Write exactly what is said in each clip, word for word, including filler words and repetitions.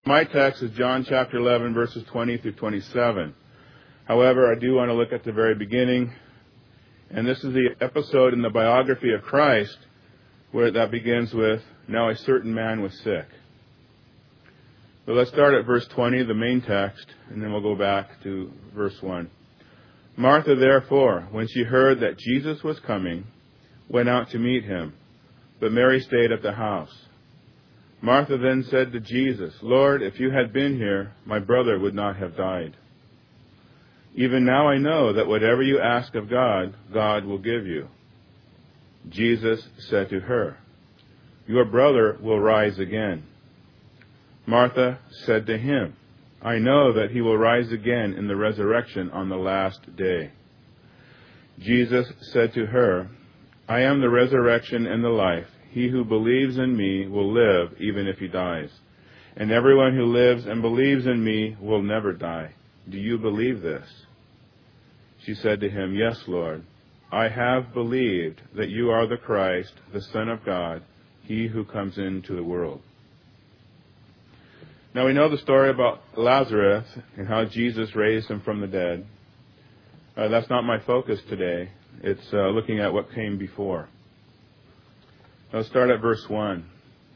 My text is John chapter eleven, verses twenty through twenty-seven. However, I do want to look at the very beginning, and this is the episode in the biography of Christ where that begins with, "Now a certain man was sick." So let's start at verse twenty, the main text, and then we'll go back to verse one. Martha, therefore, when she heard that Jesus was coming, went out to meet him, but Mary stayed at the house. Martha then said to Jesus, "Lord, if you had been here, my brother would not have died. Even now I know that whatever you ask of God, God will give you." Jesus said to her, "Your brother will rise again." Martha said to him, "I know that he will rise again in the resurrection on the last day." Jesus said to her, "I am the resurrection and the life. He who believes in me will live even if he dies. And everyone who lives and believes in me will never die. Do you believe this?" She said to him, "Yes, Lord. I have believed that you are the Christ, the Son of God, he who comes into the world." Now we know the story about Lazarus and how Jesus raised him from the dead. Uh, that's not my focus today. It's uh, looking at what came before. Let's start at verse one.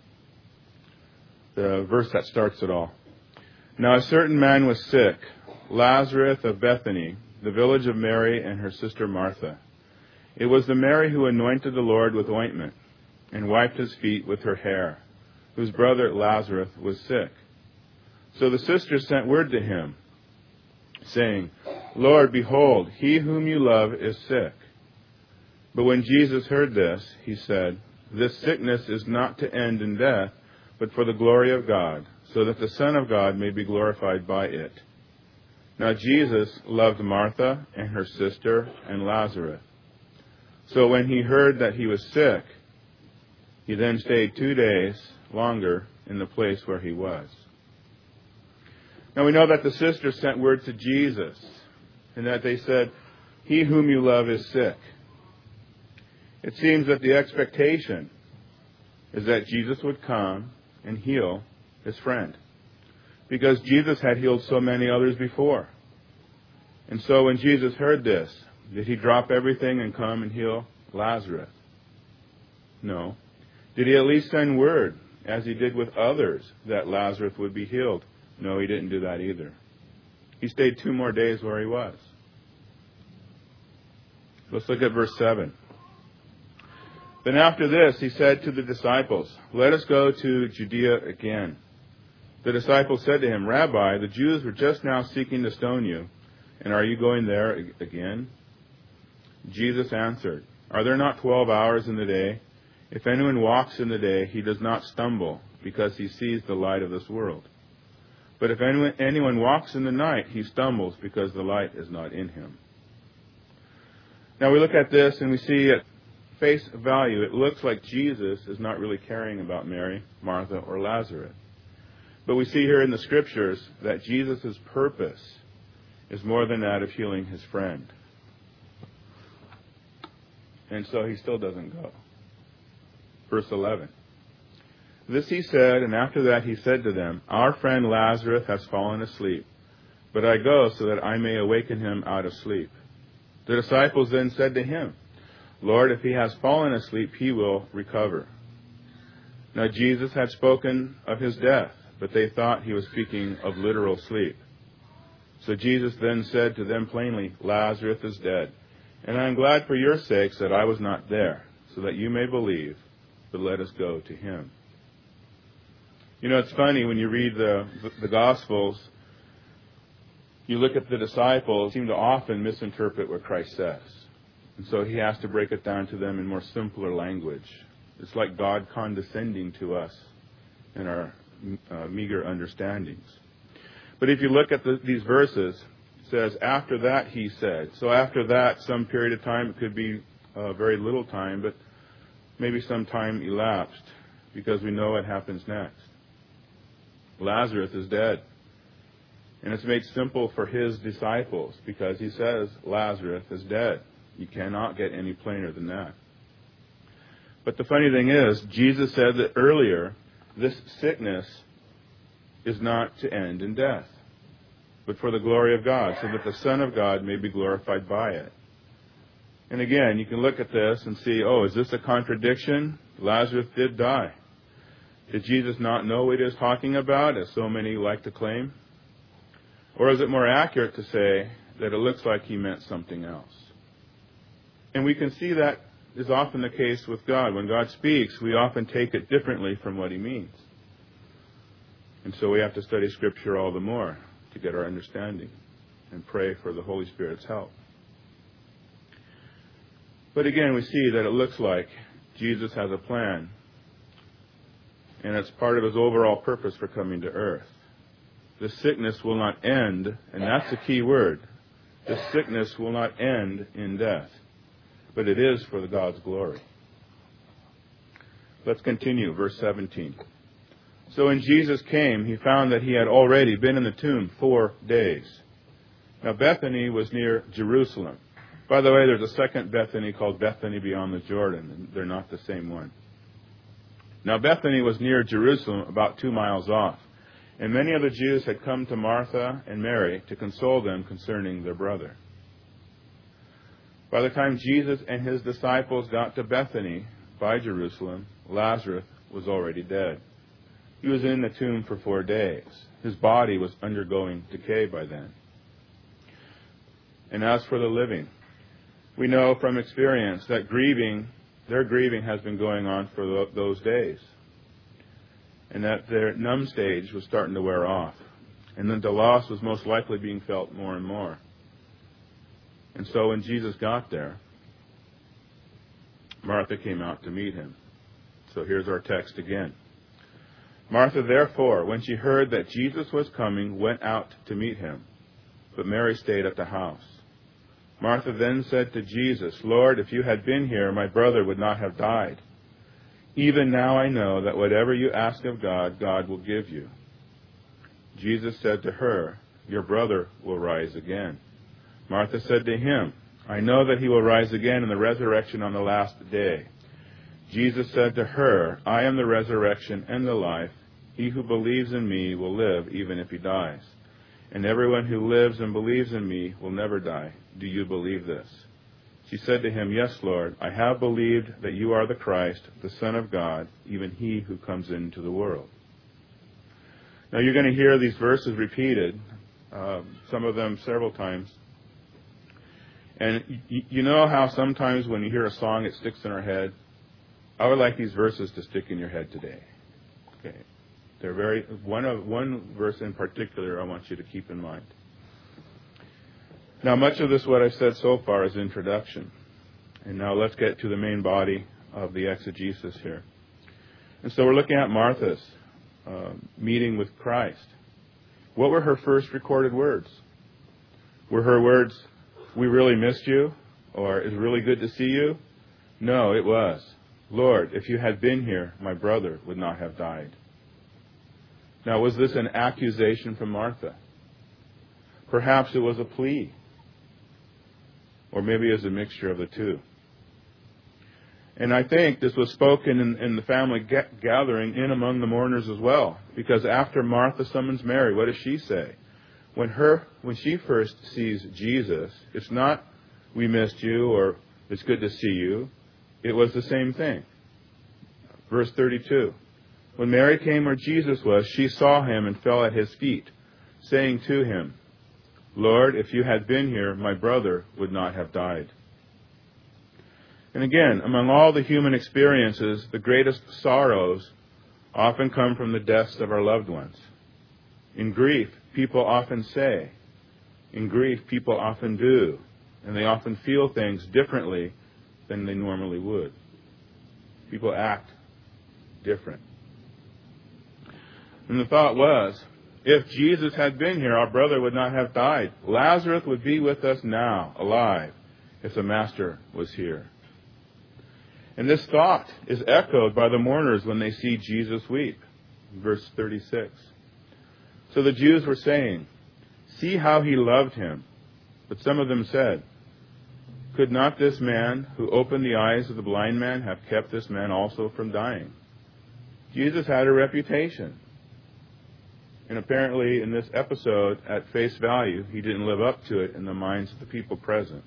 The verse that starts it all. Now a certain man was sick, Lazarus of Bethany, the village of Mary and her sister Martha. It was the Mary who anointed the Lord with ointment and wiped his feet with her hair, whose brother Lazarus was sick. So the sisters sent word to him, saying, "Lord, behold, he whom you love is sick." But when Jesus heard this, he said, "This sickness is not to end in death, but for the glory of God, so that the Son of God may be glorified by it." Now Jesus loved Martha and her sister and Lazarus. So when he heard that he was sick, he then stayed two days longer in the place where he was. Now we know that the sisters sent word to Jesus, and that they said, "He whom you love is sick." It seems that the expectation is that Jesus would come and heal his friend, because Jesus had healed so many others before. And so when Jesus heard this, did he drop everything and come and heal Lazarus? No. Did he at least send word, as he did with others, that Lazarus would be healed? No, he didn't do that either. He stayed two more days where he was. Let's look at verse seven. Then after this, he said to the disciples, "Let us go to Judea again." The disciples said to him, "Rabbi, the Jews were just now seeking to stone you, and are you going there again?" Jesus answered, "Are there not twelve hours in the day? If anyone walks in the day, he does not stumble, because he sees the light of this world. But if anyone, anyone walks in the night, he stumbles, because the light is not in him." Now we look at this and we see at face value, it looks like Jesus is not really caring about Mary, Martha, or Lazarus. But we see here in the Scriptures that Jesus' purpose is more than that of healing his friend. And so he still doesn't go. Verse eleven. This he said, and after that he said to them, "Our friend Lazarus has fallen asleep, but I go so that I may awaken him out of sleep." The disciples then said to him, "Lord, if he has fallen asleep, he will recover." Now Jesus had spoken of his death, but they thought he was speaking of literal sleep. So Jesus then said to them plainly, "Lazarus is dead, and I am glad for your sakes that I was not there, so that you may believe, but let us go to him." You know, it's funny when you read the, the Gospels, you look at the disciples, seem to often misinterpret what Christ says. And so he has to break it down to them in more simpler language. It's like God condescending to us in our uh, meager understandings. But if you look at the, these verses, it says, "After that he said." So after that, some period of time, it could be uh, very little time, but maybe some time elapsed, because we know what happens next. Lazarus is dead. And it's made simple for his disciples, because he says Lazarus is dead. You cannot get any plainer than that. But the funny thing is, Jesus said that earlier, this sickness is not to end in death, but for the glory of God, so that the Son of God may be glorified by it. And again, you can look at this and see, oh, is this a contradiction? Lazarus did die. Did Jesus not know what he is talking about, as so many like to claim? Or is it more accurate to say that it looks like he meant something else? And we can see that is often the case with God. When God speaks, we often take it differently from what he means. And so we have to study Scripture all the more to get our understanding and pray for the Holy Spirit's help. But again, we see that it looks like Jesus has a plan, and it's part of his overall purpose for coming to earth. The sickness will not end, and that's the key word. The sickness will not end in death, but it is for the God's glory. Let's continue, verse seventeen. So when Jesus came, he found that he had already been in the tomb four days. Now Bethany was near Jerusalem. By the way, there's a second Bethany called Bethany beyond the Jordan, and they're not the same one. Now Bethany was near Jerusalem, about two miles off, and many of the Jews had come to Martha and Mary to console them concerning their brother. By the time Jesus and his disciples got to Bethany by Jerusalem, Lazarus was already dead. He was in the tomb for four days. His body was undergoing decay by then. And as for the living, we know from experience that grieving, their grieving has been going on for those days. And that their numb stage was starting to wear off. And that the loss was most likely being felt more and more. And so when Jesus got there, Martha came out to meet him. So here's our text again. Martha, therefore, when she heard that Jesus was coming, went out to meet him. But Mary stayed at the house. Martha then said to Jesus, Lord, if you had been here, my brother would not have died. Even now I know that whatever you ask of God, God will give you. Jesus said to her, your brother will rise again. Martha said to him, I know that he will rise again in the resurrection on the last day. Jesus said to her, I am the resurrection and the life. He who believes in me will live even if he dies. And everyone who lives and believes in me will never die. Do you believe this? She said to him, yes, Lord, I have believed that you are the Christ, the Son of God, even he who comes into the world. Now you're going to hear these verses repeated, uh, some of them several times. And y- you know how sometimes when you hear a song, it sticks in our head? I would like these verses to stick in your head today. Okay. They're very, one of, one verse in particular I want you to keep in mind. Now, much of this, what I've said so far, is introduction. And now let's get to the main body of the exegesis here. And so we're looking at Martha's uh, meeting with Christ. What were her first recorded words? Were her words, we really missed you? Or, it's really good to see you? No, it was, Lord, if you had been here, my brother would not have died. Now, was this an accusation from Martha? Perhaps it was a plea. Or maybe it was a mixture of the two. And I think this was spoken in, in the family get, gathering in among the mourners as well. Because after Martha summons Mary, what does she say? When her, when she first sees Jesus, it's not, we missed you, or it's good to see you. It was the same thing. Verse thirty-two. When Mary came where Jesus was, she saw him and fell at his feet, saying to him, Lord, if you had been here, my brother would not have died. And again, among all the human experiences, the greatest sorrows often come from the deaths of our loved ones. In grief, people often say. In grief, people often do. And they often feel things differently than they normally would. People act different. And the thought was, if Jesus had been here, our brother would not have died. Lazarus would be with us now, alive, if the Master was here. And this thought is echoed by the mourners when they see Jesus weep. Verse thirty-six. So the Jews were saying, see how he loved him. But some of them said, could not this man who opened the eyes of the blind man have kept this man also from dying? Jesus had a reputation. And apparently, in this episode, at face value, he didn't live up to it in the minds of the people present.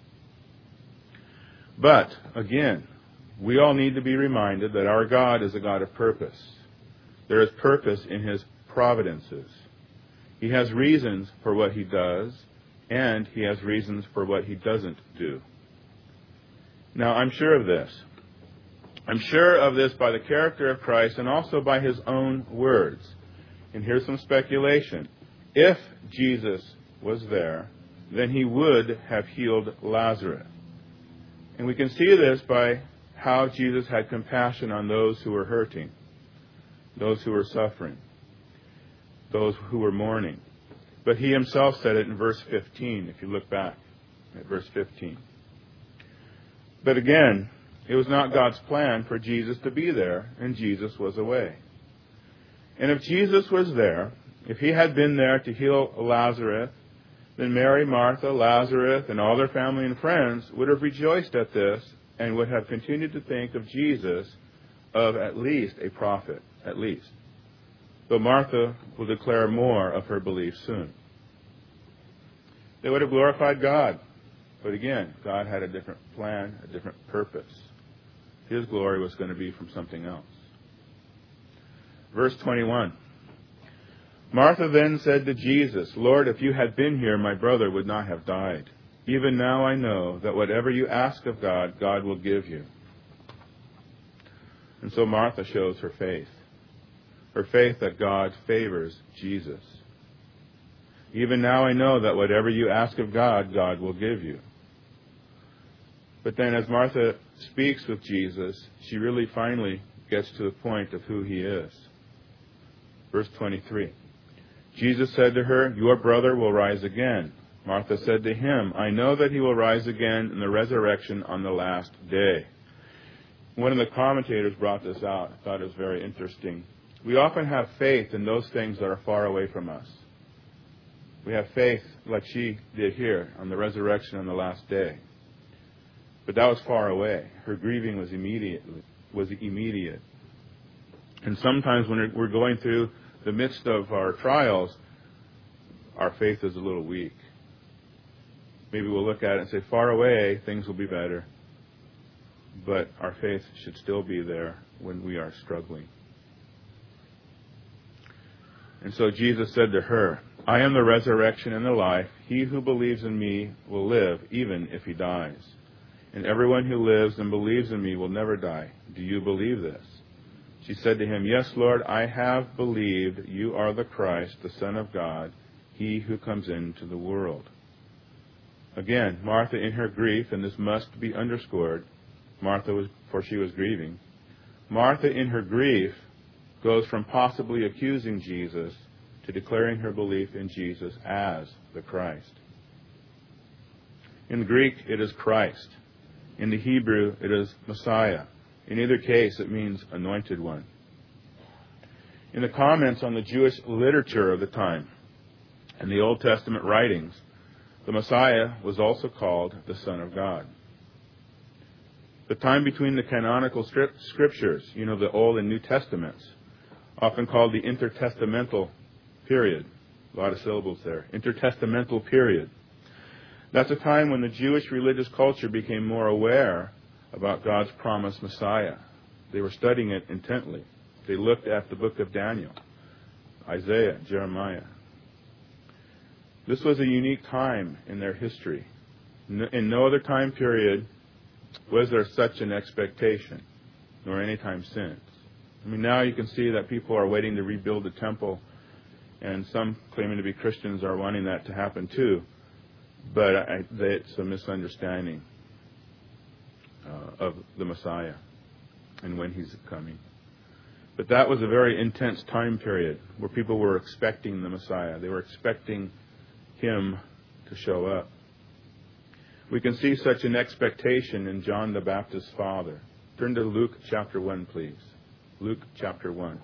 But, again, we all need to be reminded that our God is a God of purpose. There is purpose in His providences. He has reasons for what He does, and He has reasons for what He doesn't do. Now, I'm sure of this. I'm sure of this by the character of Christ and also by His own words. And here's some speculation. If Jesus was there, then He would have healed Lazarus. And we can see this by how Jesus had compassion on those who were hurting, those who were suffering, those who were mourning. But He Himself said it in verse fifteen, if you look back at verse fifteen. But again, it was not God's plan for Jesus to be there, and Jesus was away. And if Jesus was there, if He had been there to heal Lazarus, then Mary, Martha, Lazarus, and all their family and friends would have rejoiced at this and would have continued to think of Jesus of at least a prophet, at least. Though Martha will declare more of her belief soon. They would have glorified God. But again, God had a different plan, a different purpose. His glory was going to be from something else. Verse twenty-one. Martha then said to Jesus, Lord, if you had been here, my brother would not have died. Even now I know that whatever you ask of God, God will give you. And so Martha shows her faith. Her faith that God favors Jesus. Even now I know that whatever you ask of God, God will give you. But then as Martha speaks with Jesus, she really finally gets to the point of who He is. Verse twenty-three. Jesus said to her, your brother will rise again. Martha said to Him, I know that he will rise again in the resurrection on the last day. One of the commentators brought this out. I thought it was very interesting. We often have faith in those things that are far away from us. We have faith, like she did here, on the resurrection on the last day. But that was far away. Her grieving was immediate. Was immediate. And sometimes when we're going through the midst of our trials, our faith is a little weak. Maybe we'll look at it and say, far away, things will be better. But our faith should still be there when we are struggling. And so Jesus said to her, I am the resurrection and the life. He who believes in me will live, even if he dies. And everyone who lives and believes in me will never die. Do you believe this? She said to him, yes, Lord, I have believed you are the Christ, the Son of God, He who comes into the world. Again, Martha in her grief, and this must be underscored, Martha was, for she was grieving. Martha in her grief goes from possibly accusing Jesus to declaring her belief in Jesus as the Christ. In the Greek, it is Christ. In the Hebrew, it is Messiah. In either case, it means anointed one. In the comments on the Jewish literature of the time and the Old Testament writings, the Messiah was also called the Son of God. The time between the canonical scriptures, you know, the Old and New Testaments, often called the intertestamental period. A lot of syllables there. Intertestamental period. That's a time when the Jewish religious culture became more aware about God's promised Messiah. They were studying it intently. They looked at the book of Daniel, Isaiah, Jeremiah. This was a unique time in their history. In no other time period was there such an expectation, nor any time since. I mean, now you can see that people are waiting to rebuild the temple, and some claiming to be Christians are wanting that to happen too. But I, it's a misunderstanding uh, of the Messiah and when He's coming. But that was a very intense time period where people were expecting the Messiah. They were expecting Him to show up. We can see such an expectation in John the Baptist's father. Turn to Luke chapter one, please. Luke chapter one.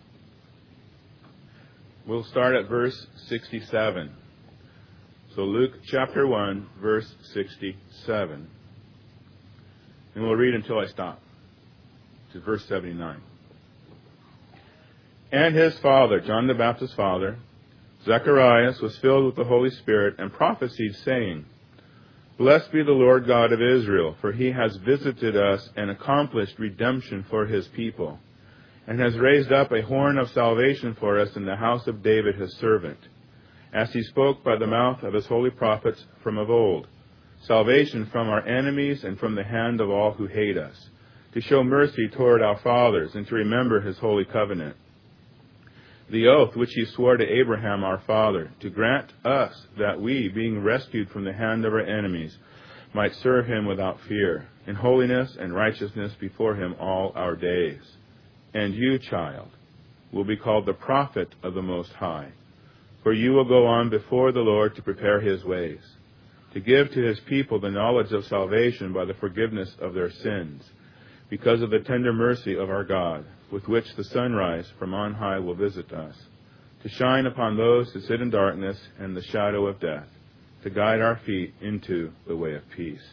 We'll start at verse sixty-seven. So Luke chapter one, verse sixty-seven. And we'll read until I stop. To verse seventy-nine. And his father, John the Baptist's father, Zacharias was filled with the Holy Spirit and prophesied, saying, Blessed be the Lord God of Israel, for he has visited us and accomplished redemption for his people, and has raised up a horn of salvation for us in the house of David his servant, as he spoke by the mouth of his holy prophets from of old, salvation from our enemies and from the hand of all who hate us, to show mercy toward our fathers and to remember his holy covenant, the oath which he swore to Abraham our father, to grant us that we, being rescued from the hand of our enemies, might serve him without fear, in holiness and righteousness before him all our days. And you, child, will be called the prophet of the Most High, for you will go on before the Lord to prepare his ways, to give to his people the knowledge of salvation by the forgiveness of their sins, because of the tender mercy of our God, with which the sunrise from on high will visit us, to shine upon those who sit in darkness and the shadow of death, to guide our feet into the way of peace.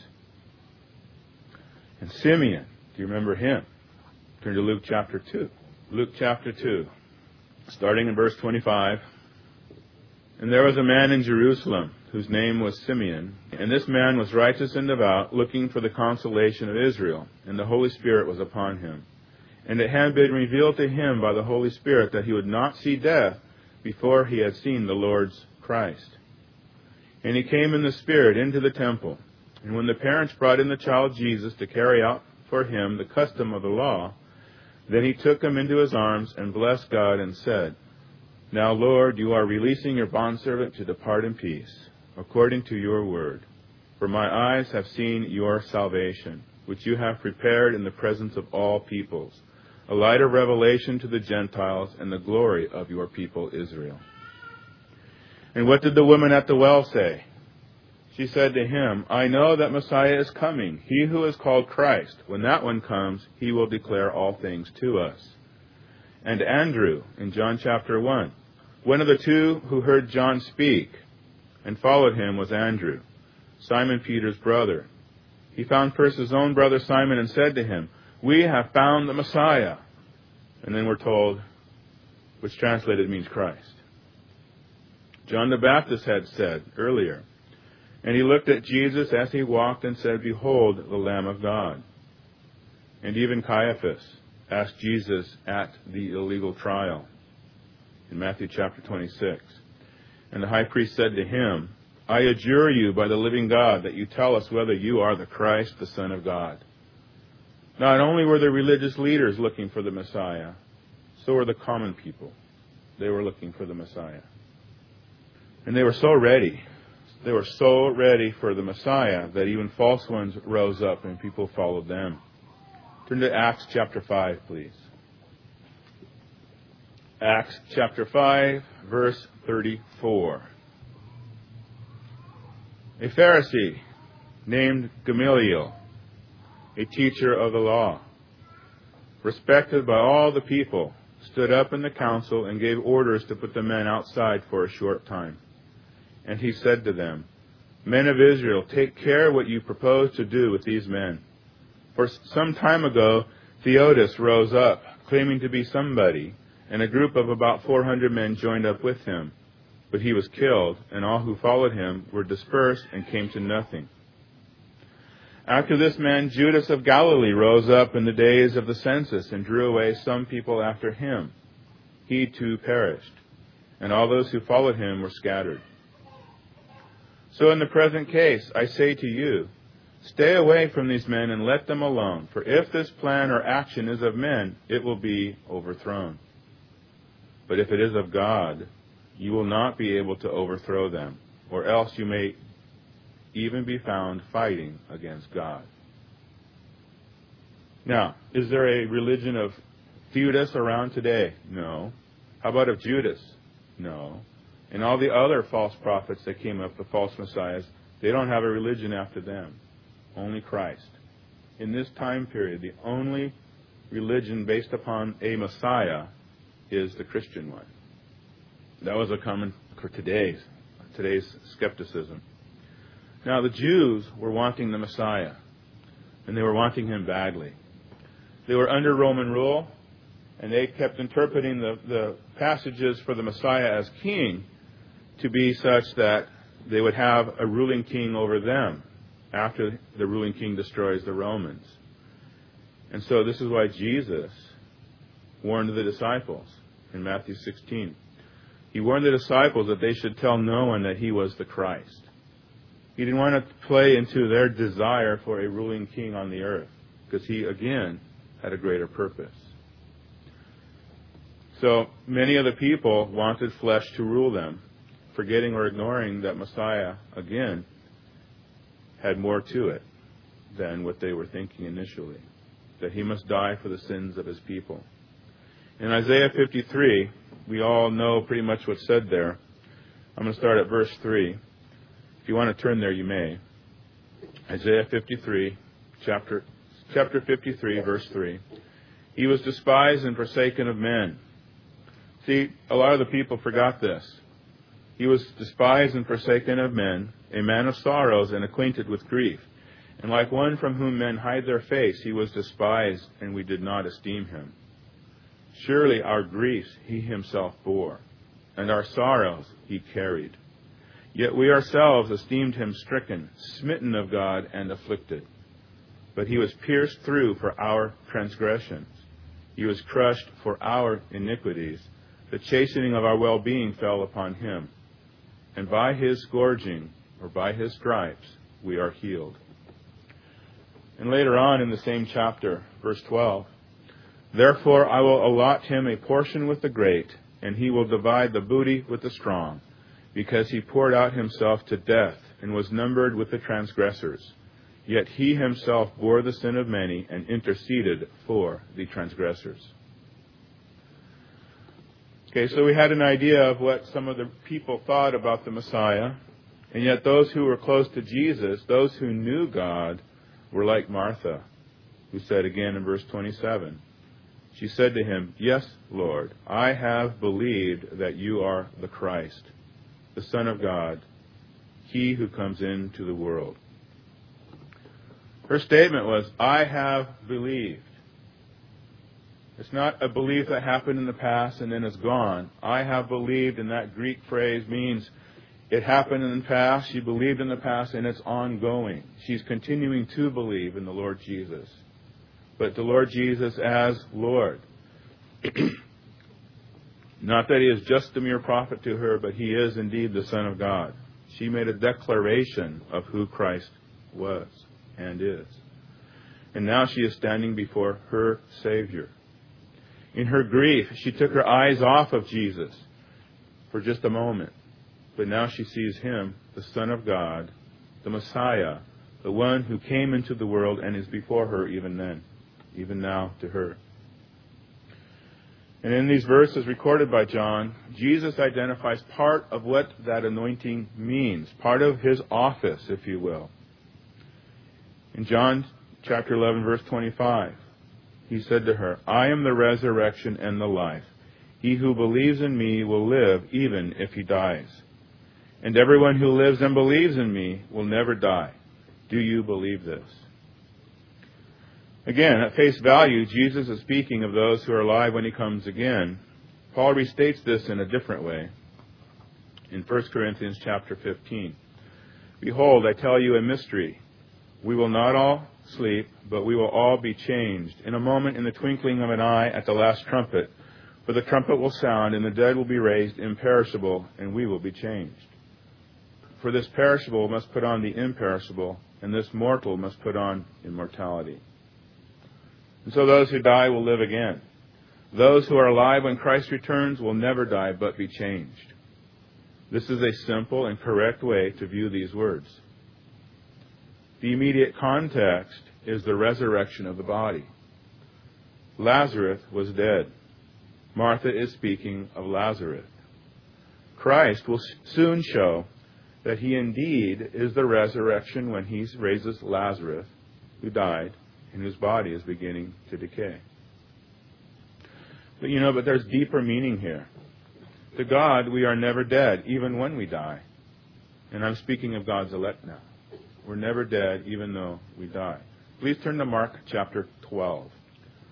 And Simeon, do you remember him? Turn to Luke chapter two. Luke chapter two, starting in verse twenty-five. And there was a man in Jerusalem whose name was Simeon, and this man was righteous and devout, looking for the consolation of Israel, and the Holy Spirit was upon him. And it had been revealed to him by the Holy Spirit that he would not see death before he had seen the Lord's Christ. And he came in the Spirit into the temple. And when the parents brought in the child Jesus to carry out for him the custom of the law, then he took him into his arms and blessed God and said, Now, Lord, you are releasing your bondservant to depart in peace, according to your word. For my eyes have seen your salvation, which you have prepared in the presence of all peoples, a light of revelation to the Gentiles and the glory of your people Israel. And what did the woman at the well say? She said to him, I know that Messiah is coming, he who is called Christ. When that one comes, he will declare all things to us. And Andrew, in John chapter one, one of the two who heard John speak and followed him was Andrew, Simon Peter's brother. He found first his own brother Simon and said to him, We have found the Messiah. And then we're told, which translated means Christ. John the Baptist had said earlier, and he looked at Jesus as he walked and said, Behold, the Lamb of God. And even Caiaphas asked Jesus at the illegal trial in Matthew chapter twenty-six. And the high priest said to him, I adjure you by the living God that you tell us whether you are the Christ, the Son of God. Not only were the religious leaders looking for the Messiah, so were the common people. They were looking for the Messiah. And they were so ready. They were so ready for the Messiah that even false ones rose up and people followed them. Turn to Acts chapter five, please. Acts chapter five, verse thirty-four. A Pharisee named Gamaliel, a teacher of the law, respected by all the people, stood up in the council and gave orders to put the men outside for a short time. And he said to them, Men of Israel, take care what you propose to do with these men. For some time ago, Theudas rose up, claiming to be somebody, and a group of about four hundred men joined up with him. But he was killed, and all who followed him were dispersed and came to nothing. After this man, Judas of Galilee rose up in the days of the census and drew away some people after him. He too perished, and all those who followed him were scattered. So in the present case, I say to you, stay away from these men and let them alone, for if this plan or action is of men, it will be overthrown. But if it is of God, you will not be able to overthrow them, or else you may even be found fighting against God. Now, is there a religion of Theudas around today? No. How about of Judas? No. And all the other false prophets that came up, the false messiahs, they don't have a religion after them. Only Christ. In this time period, the only religion based upon a Messiah is the Christian one. That was a common for today's, today's skepticism. Now, the Jews were wanting the Messiah, and they were wanting him badly. They were under Roman rule, and they kept interpreting the, the passages for the Messiah as king to be such that they would have a ruling king over them after the ruling king destroys the Romans. And so this is why Jesus warned the disciples in Matthew sixteen. He warned the disciples that they should tell no one that he was the Christ. He didn't want to play into their desire for a ruling king on the earth, because he, again, had a greater purpose. So many of the people wanted flesh to rule them, forgetting or ignoring that Messiah, again, had more to it than what they were thinking initially, that he must die for the sins of his people. In Isaiah fifty-three, we all know pretty much what's said there. I'm going to start at verse three. If you want to turn there, you may. Isaiah fifty-three, chapter, chapter fifty-three, verse three. He was despised and forsaken of men. See, a lot of the people forgot this. He was despised and forsaken of men, a man of sorrows and acquainted with grief. And like one from whom men hide their face, he was despised, and we did not esteem him. Surely our griefs he himself bore, and our sorrows he carried. Yet we ourselves esteemed him stricken, smitten of God, and afflicted. But he was pierced through for our transgressions. He was crushed for our iniquities. The chastening of our well-being fell upon him. And by his scourging, or by his stripes, we are healed. And later on in the same chapter, verse twelve, therefore I will allot him a portion with the great, and he will divide the booty with the strong, because he poured out himself to death and was numbered with the transgressors. Yet he himself bore the sin of many and interceded for the transgressors. Okay, so we had an idea of what some of the people thought about the Messiah, and yet those who were close to Jesus, those who knew God, were like Martha, who said again in verse twenty-seven, she said to him, yes, Lord, I have believed that you are the Christ, the Son of God, he who comes into the world. Her statement was, I have believed. It's not a belief that happened in the past and then is gone. I have believed, and that Greek phrase means it happened in the past, she believed in the past, and it's ongoing. She's continuing to believe in the Lord Jesus. But the Lord Jesus as Lord. Not that he is just a mere prophet to her, but he is indeed the Son of God. She made a declaration of who Christ was and is. And now she is standing before her Savior. In her grief, she took her eyes off of Jesus for just a moment. But now she sees him, the Son of God, the Messiah, the one who came into the world and is before her even then, even now to her. And in these verses recorded by John, Jesus identifies part of what that anointing means, part of his office, if you will. In John chapter eleven, verse twenty-five, he said to her, I am the resurrection and the life. He who believes in me will live even if he dies. And everyone who lives and believes in me will never die. Do you believe this? Again, at face value, Jesus is speaking of those who are alive when he comes again. Paul restates this in a different way in First Corinthians chapter fifteen. Behold, I tell you a mystery. We will not all sleep, but we will all be changed in a moment, in the twinkling of an eye, at the last trumpet. For the trumpet will sound, and the dead will be raised imperishable, and we will be changed. For this perishable must put on the imperishable, and this mortal must put on immortality. And so those who die will live again. Those who are alive when Christ returns will never die, but be changed. This is a simple and correct way to view these words. The immediate context is the resurrection of the body. Lazarus was dead. Martha is speaking of Lazarus. Christ will soon show that he indeed is the resurrection when he raises Lazarus, who died, and whose body is beginning to decay. But you know, but there's deeper meaning here. To God, we are never dead, even when we die. And I'm speaking of God's elect now. We're never dead, even though we die. Please turn to Mark chapter twelve.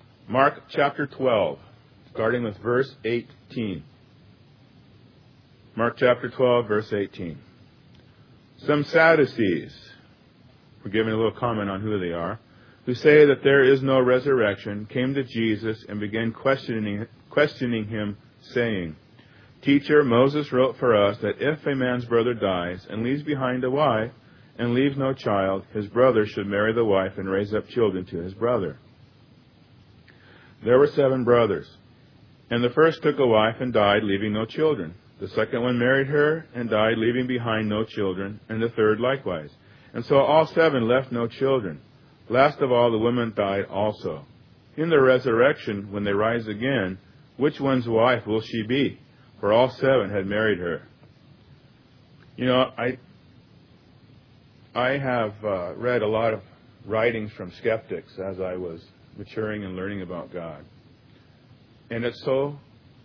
Mark chapter twelve, starting with verse eighteen. Mark chapter twelve, verse eighteen. Some Sadducees, we're giving a little comment on who they are, who say that there is no resurrection, came to Jesus and began questioning, questioning him, saying, Teacher, Moses wrote for us that if a man's brother dies and leaves behind a wife and leaves no child, his brother should marry the wife and raise up children to his brother. There were seven brothers, and the first took a wife and died, leaving no children. The second one married her and died, leaving behind no children, and the third likewise. And so all seven left no children. Last of all, the woman died also. In the resurrection, when they rise again, which one's wife will she be? For all seven had married her. You know, I I have uh, read a lot of writings from skeptics as I was maturing and learning about God. And it's so,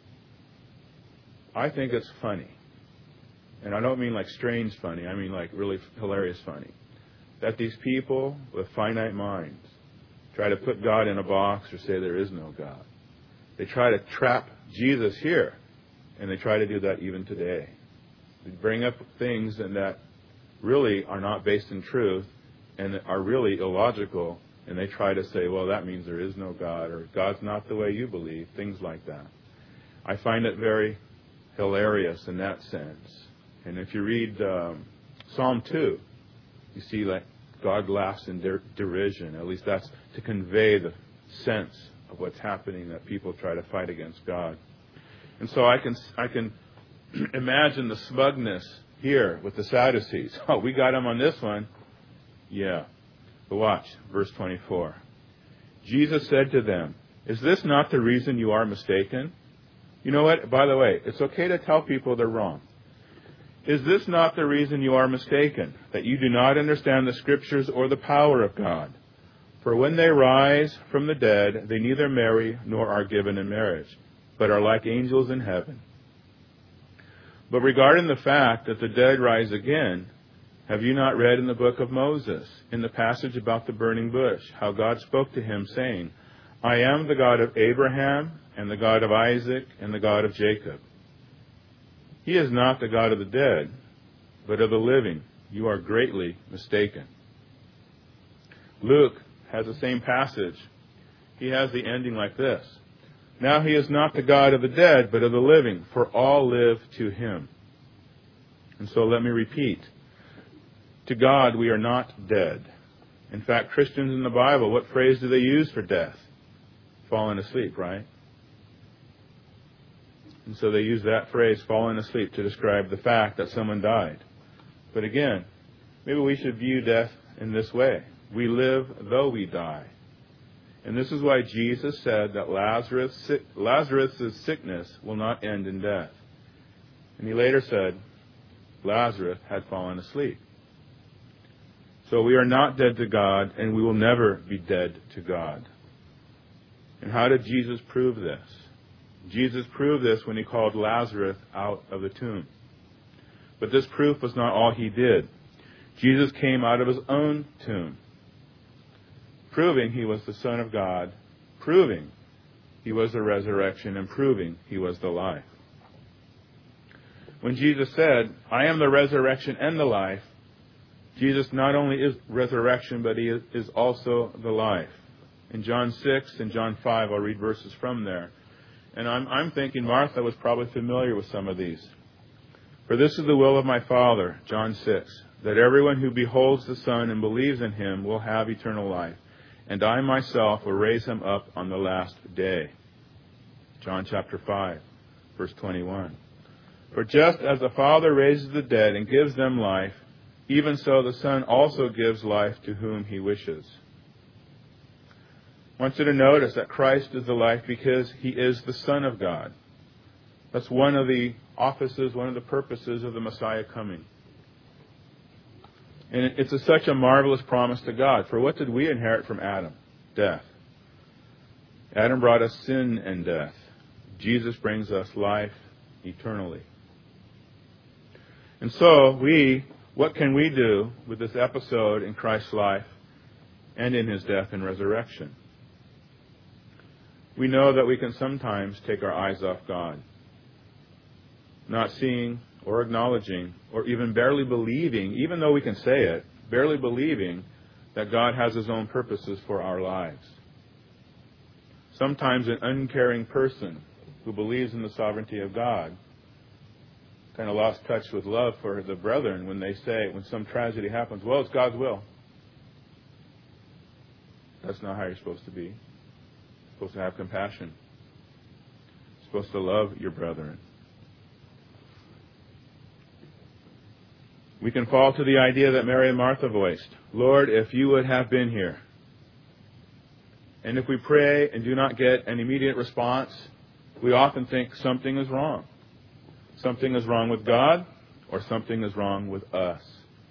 I think it's funny. And I don't mean like strange funny, I mean like really hilarious funny. That these people with finite minds try to put God in a box or say there is no God. They try to trap Jesus here, and they try to do that even today. They bring up things and that really are not based in truth and are really illogical, and they try to say, well, that means there is no God, or God's not the way you believe, things like that. I find it very hilarious in that sense. And if you read um, Psalm two, you see that God laughs in der- derision. At least that's to convey the sense of what's happening, that people try to fight against God. And so I can I can imagine the smugness here with the Sadducees. Oh, we got them on this one. Yeah. But watch, verse twenty-four. Jesus said to them, Is this not the reason you are mistaken? You know what? By the way, it's okay to tell people they're wrong. Is this not the reason you are mistaken, that you do not understand the Scriptures or the power of God? For when they rise from the dead, they neither marry nor are given in marriage, but are like angels in heaven. But regarding the fact that the dead rise again, have you not read in the book of Moses, in the passage about the burning bush, how God spoke to him, saying, I am the God of Abraham, and the God of Isaac, and the God of Jacob. He is not the God of the dead, but of the living. You are greatly mistaken. Luke has the same passage. He has the ending like this. Now he is not the God of the dead, but of the living, for all live to him. And so let me repeat. To God, we are not dead. In fact, Christians in the Bible, what phrase do they use for death? Fallen asleep, right? And so they use that phrase, fallen asleep, to describe the fact that someone died. But again, maybe we should view death in this way. We live though we die. And this is why Jesus said that Lazarus' Lazarus' sickness will not end in death. And he later said, Lazarus had fallen asleep. So we are not dead to God, and we will never be dead to God. And how did Jesus prove this? Jesus proved this when he called Lazarus out of the tomb. But this proof was not all he did. Jesus came out of his own tomb, proving he was the Son of God, proving he was the resurrection, and proving he was the life. When Jesus said, I am the resurrection and the life, Jesus not only is resurrection, but he is also the life. In John six and John five, I'll read verses from there. And I'm, I'm thinking Martha was probably familiar with some of these. For this is the will of my Father, John six, that everyone who beholds the Son and believes in him will have eternal life, and I myself will raise him up on the last day. John chapter five, verse twenty-one. For just as the Father raises the dead and gives them life, even so the Son also gives life to whom he wishes. I want you to notice that Christ is the life because he is the Son of God. That's one of the offices, one of the purposes of the Messiah coming. And it's a, such a marvelous promise to God. For what did we inherit from Adam? Death. Adam brought us sin and death. Jesus brings us life eternally. And so we, what can we do with this episode in Christ's life and in his death and resurrection? We know that we can sometimes take our eyes off God, not seeing or acknowledging or even barely believing, even though we can say it, barely believing that God has His own purposes for our lives. Sometimes an uncaring person who believes in the sovereignty of God kind of lost touch with love for the brethren when they say, when some tragedy happens, well, it's God's will. That's not how you're supposed to be. You're supposed to have compassion. You're supposed to love your brethren. We can fall to the idea that Mary and Martha voiced, Lord, if you would have been here. And if we pray and do not get an immediate response, we often think something is wrong. Something is wrong with God, or something is wrong with us.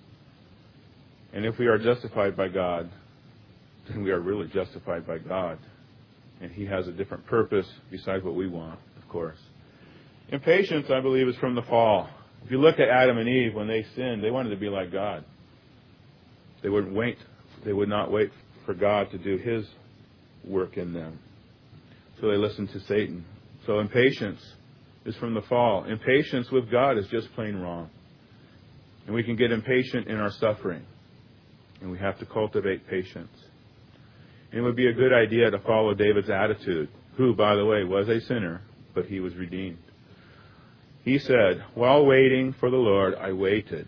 And if we are justified by God, then we are really justified by God. And He has a different purpose besides what we want, of course. Impatience, I believe, is from the fall. If you look at Adam and Eve, when they sinned, they wanted to be like God. They would wait. They would not wait for God to do His work in them. So they listened to Satan. So impatience is from the fall. Impatience with God is just plain wrong. And we can get impatient in our suffering. And we have to cultivate patience. And it would be a good idea to follow David's attitude, who, by the way, was a sinner, but he was redeemed. He said, while waiting for the Lord, I waited.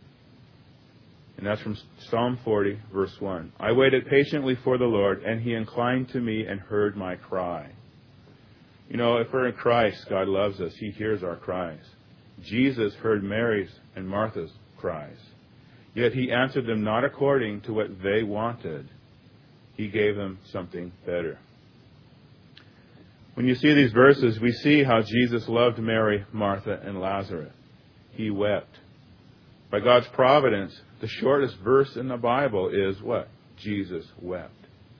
And that's from Psalm forty, verse one. I waited patiently for the Lord, and He inclined to me and heard my cry. You know, if we're in Christ, God loves us. He hears our cries. Jesus heard Mary's and Martha's cries. Yet He answered them not according to what they wanted. He gave them something better. When you see these verses, we see how Jesus loved Mary, Martha, and Lazarus. He wept. By God's providence, the shortest verse in the Bible is what? Jesus wept.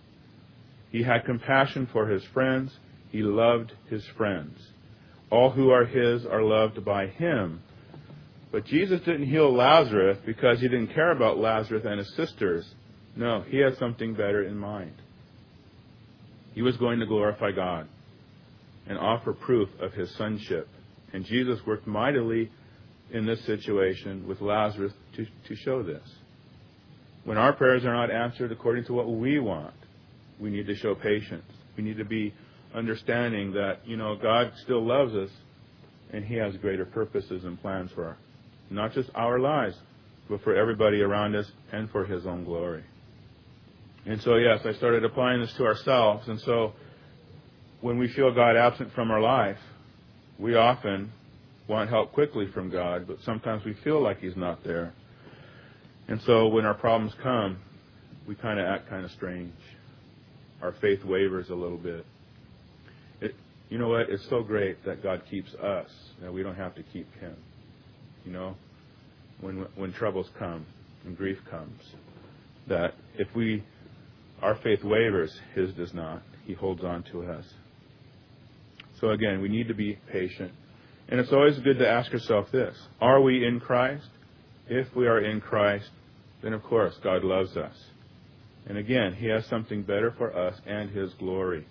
He had compassion for His friends. He loved His friends. All who are His are loved by Him. But Jesus didn't heal Lazarus because He didn't care about Lazarus and his sisters. No, He had something better in mind. He was going to glorify God and offer proof of His sonship. And Jesus worked mightily in this situation with Lazarus to, to show this. When our prayers are not answered according to what we want, we need to show patience. We need to be understanding that, you know, God still loves us and He has greater purposes and plans for our, not just our lives, but for everybody around us and for His own glory. And so, yes, I started applying this to ourselves. And so when we feel God absent from our life, we often want help quickly from God, but sometimes we feel like He's not there. And so when our problems come, we kind of act kind of strange. Our faith wavers a little bit. It, you know what? It's so great that God keeps us, that we don't have to keep Him. You know, when when troubles come and grief comes, that if we, our faith wavers, His does not. He holds on to us. So again, we need to be patient. And it's always good to ask yourself this: are we in Christ? If we are in Christ, then of course God loves us. And again, He has something better for us and His glory.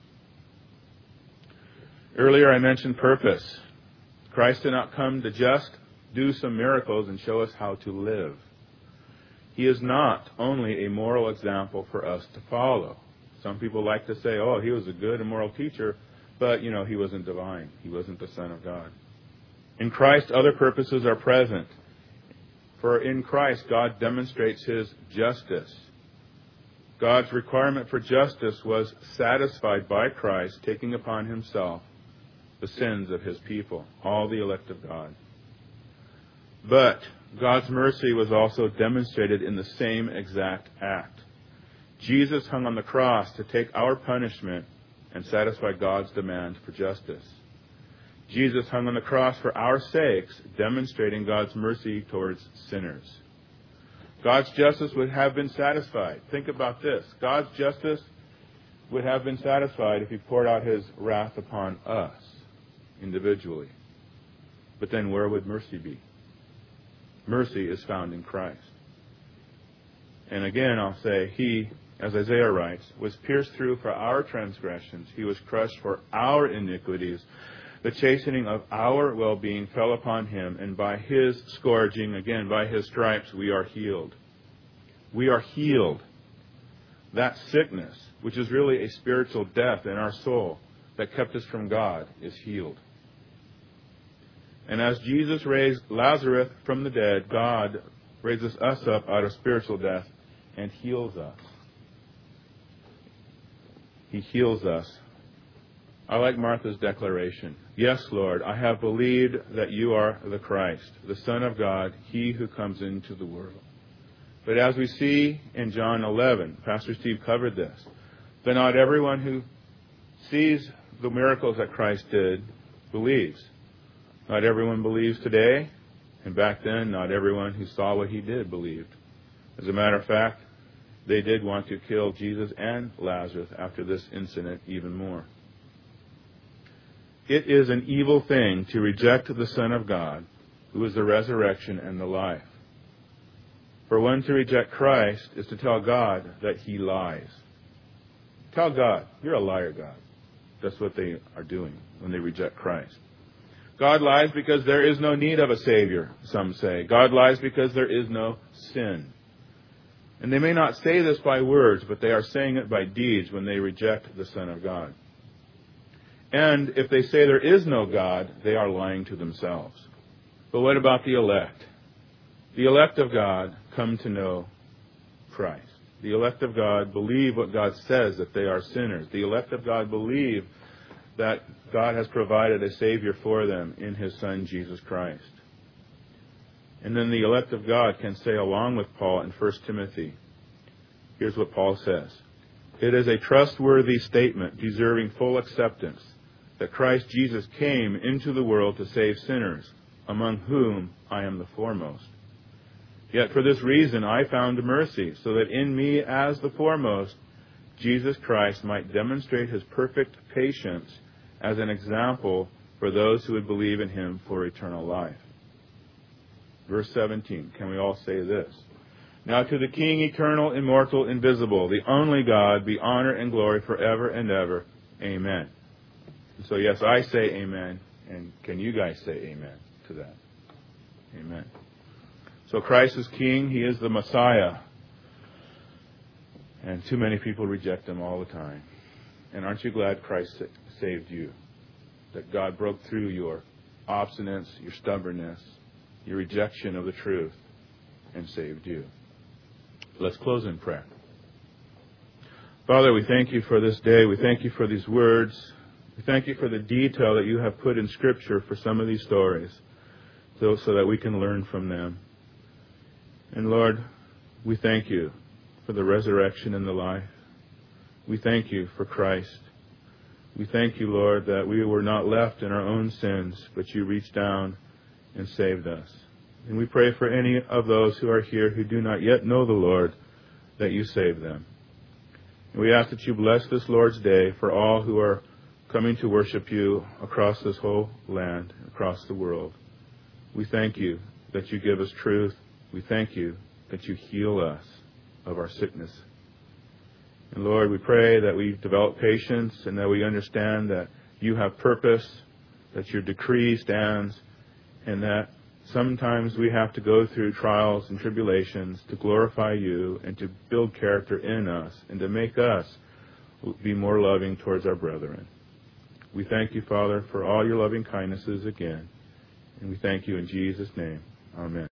Earlier I mentioned purpose. Christ did not come to just do some miracles and show us how to live. He is not only a moral example for us to follow. Some people like to say, oh, He was a good and moral teacher, but, you know, He wasn't divine. He wasn't the Son of God. In Christ, other purposes are present. For in Christ, God demonstrates His justice. God's requirement for justice was satisfied by Christ, taking upon Himself the sins of His people, all the elect of God. But God's mercy was also demonstrated in the same exact act. Jesus hung on the cross to take our punishment and satisfy God's demand for justice. Jesus hung on the cross for our sakes, demonstrating God's mercy towards sinners. God's justice would have been satisfied. Think about this. God's justice would have been satisfied if He poured out His wrath upon us individually. But then where would mercy be? Mercy is found in Christ. And again, I'll say, He, as Isaiah writes, was pierced through for our transgressions. He was crushed for our iniquities. The chastening of our well-being fell upon him, and by his scourging, again, by his stripes, we are healed. We are healed. That sickness, which is really a spiritual death in our soul that kept us from God, is healed. And as Jesus raised Lazarus from the dead, God raises us up out of spiritual death and heals us. He heals us. I like Martha's declaration. Yes, Lord, I have believed that you are the Christ, the Son of God, he who comes into the world. But as we see in John eleven, Pastor Steve covered this, that not everyone who sees the miracles that Christ did believes. Not everyone believes today, and back then, not everyone who saw what he did believed. As a matter of fact, they did want to kill Jesus and Lazarus after this incident even more. It is an evil thing to reject the Son of God, who is the resurrection and the life. For one to reject Christ is to tell God that he lies. Tell God, you're a liar, God. That's what they are doing when they reject Christ. God lies because there is no need of a Savior, some say. God lies because there is no sin. And they may not say this by words, but they are saying it by deeds when they reject the Son of God. And if they say there is no God, they are lying to themselves. But what about the elect? The elect of God come to know Christ. The elect of God believe what God says, that they are sinners. The elect of God believe that God has provided a Savior for them in His Son, Jesus Christ. And then the elect of God can say along with Paul in First Timothy, here's what Paul says. It is a trustworthy statement deserving full acceptance that Christ Jesus came into the world to save sinners, among whom I am the foremost. Yet for this reason I found mercy, so that in me as the foremost, Jesus Christ might demonstrate His perfect patience as an example for those who would believe in Him for eternal life. Verse seventeen, can we all say this? Now to the King, eternal, immortal, invisible, the only God, be honor and glory forever and ever. Amen. And so yes, I say amen. And can you guys say amen to that? Amen. So Christ is King. He is the Messiah. And too many people reject Him all the time. And aren't you glad Christ saved you? That God broke through your obstinance, your stubbornness, your rejection of the truth, and saved you. Let's close in prayer. Father, we thank you for this day. We thank you for these words. We thank you for the detail that you have put in Scripture for some of these stories, so, so that we can learn from them. And Lord, we thank you for the resurrection and the life. We thank you for Christ. We thank you, Lord, that we were not left in our own sins, but you reached down and saved us. And we pray for any of those who are here who do not yet know the Lord, that you save them. And we ask that you bless this Lord's Day for all who are coming to worship you across this whole land, across the world. We thank you that you give us truth. We thank you that you heal us of our sickness. And Lord, we pray that we develop patience and that we understand that you have purpose, that your decree stands, and that sometimes we have to go through trials and tribulations to glorify you and to build character in us and to make us be more loving towards our brethren. We thank you, Father, for all your loving kindnesses again. And we thank you in Jesus' name. Amen.